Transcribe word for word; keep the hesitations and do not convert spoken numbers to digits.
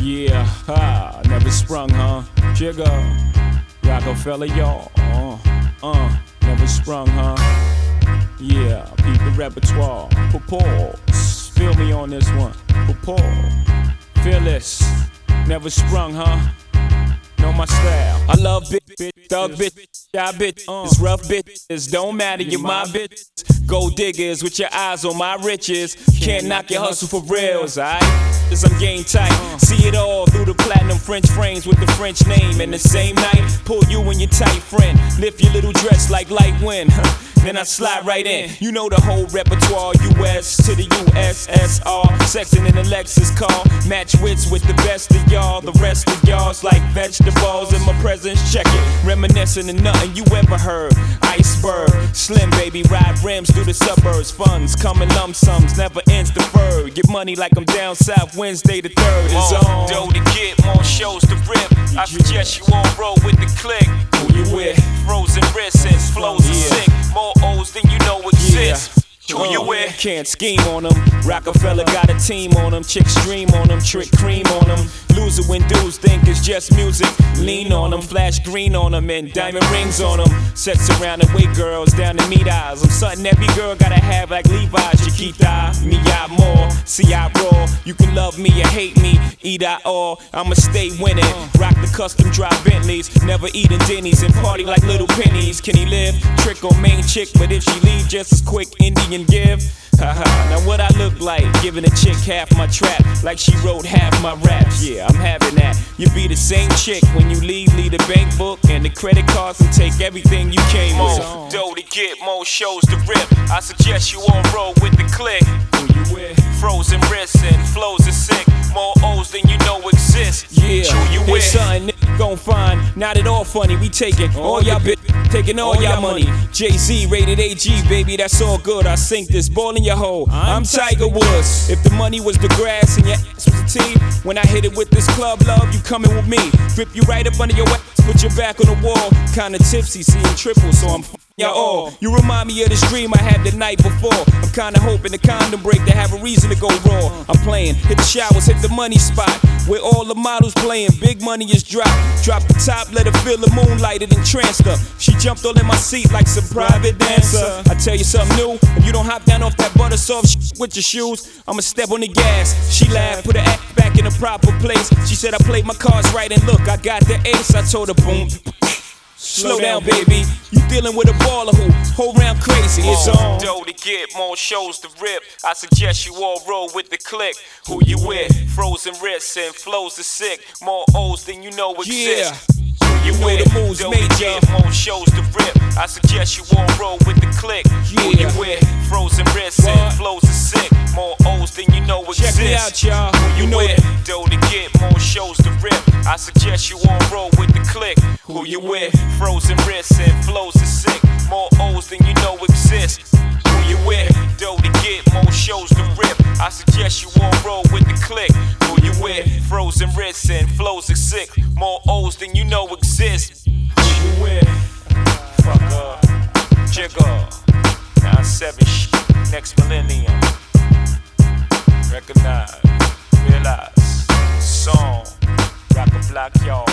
Yeah, ha, never sprung, huh? Jigga, Rockefeller, y'all. Uh, uh, never sprung, huh? Yeah, beat the repertoire. Pause. Feel me on this one. Pause. Fearless, never sprung, huh? Know my style. I love bitch, bitch, thug bitch, shy bitch, uh. It's rough bitches, don't matter, you're my bitch. Gold diggers with your eyes on my riches. Can't knock your hustle for reals, alright? Cause I'm game tight. See it all through the platinum French frames with the French name. And the same night, pull you and your tight friend. Lift your little dress like light wind. Then I slide right in. You know the whole repertoire. U S to the U S S R. Sexing in a Lexus car. Match wits with the best of y'all. The rest of y'all's like vegetables in my presence. Check it. Reminiscing of nothing you ever heard. Iceberg. Slim baby ride rims through the suburbs. Funds coming lump sums. Never ends deferred. Get money like I'm down south. Wednesday the third is on. Dough to get, more shows to rip. I suggest you all roll with the click. Who you with? Frozen wrists and flows are sick. More O's than you know exist. Who you with? Can't scheme on them. Rockefeller got a team on them. Chicks dream on them. Trick cream on them. Loser when dudes think it's just music. Lean on them. Flash green on them. And diamond rings on them. Sex around and wait girls down to meet eyes. I'm something every girl gotta have like Levi's. Chiquita, me I more. See I raw. You can love me or hate me. Eat I all. I'ma stay winning. Rock the custom drop Bentleys. Never eating Denny's and party like little pennies. Can he live? Trick on main chick. But if she leave just as quick, Indian give. Haha, now what I look like, giving a chick half my trap, like she wrote half my raps. Yeah, I'm having that. You be the same chick when you leave, leave the bank book and the credit cards and take everything you came on. Dough to get, more shows to rip. I suggest you all roll with the click. Who you with? Frozen wrists and flows are sick. More O's than you know exist. Yeah, who you with? It's something niggas gon' find. Not at all funny. We taking all y'all bitch, taking all y'all money. Jay-Z rated A G, baby, that's all good. I sink this ball in your hole. I'm Tiger Woods. If the money was the grass and your ass was the team, when I hit it with this club love, you coming with me. Grip you right up under your ass, put your back on the wall. Kinda tipsy, seeing triple, so I'm f***ing y'all all. You remind me of this dream I had the night before. I'm kinda hoping the condom break to have a reason to go raw. I'm playing, hit the showers, hit the money spot, where all the models playing, big money is dropped. Drop the top, let her feel the moonlight, it entranced her. She jumped all in my seat like some private dancer. I tell you something new, if you don't hop down off that butter soft sh with your shoes, I'ma step on the gas. She laughed, put her ass back in the proper place. She said I played my cards right and look, I got the ace. I told her boom. Slow down, baby. You dealing with a baller who whole round crazy. It's on. Dough to get, more shows to rip. I suggest you all roll with the click. Who you with? Frozen wrists and flows are sick. More O's than you know exist. Yeah. You know the moves major. More shows to rip. I suggest you all roll with the click. Yeah. Who you with? Frozen wrists what? And flows are sick. More O's than you know exist. Check me out, y'all. Who you, you know with? Dough to get, more shows to rip. I suggest you all roll with the click. Who you with? Frozen wrists and flows are sick. More O's than you know exist. Who you with? Dough to get, more shows to rip. I suggest you all roll with the click. Who you with? Frozen wrists and flows are sick. More O's than you know exist. Who you with? Fuck up. Jigga. nine seven sh. Next millennium. Recognize. Realize. Song. Rock a block, y'all.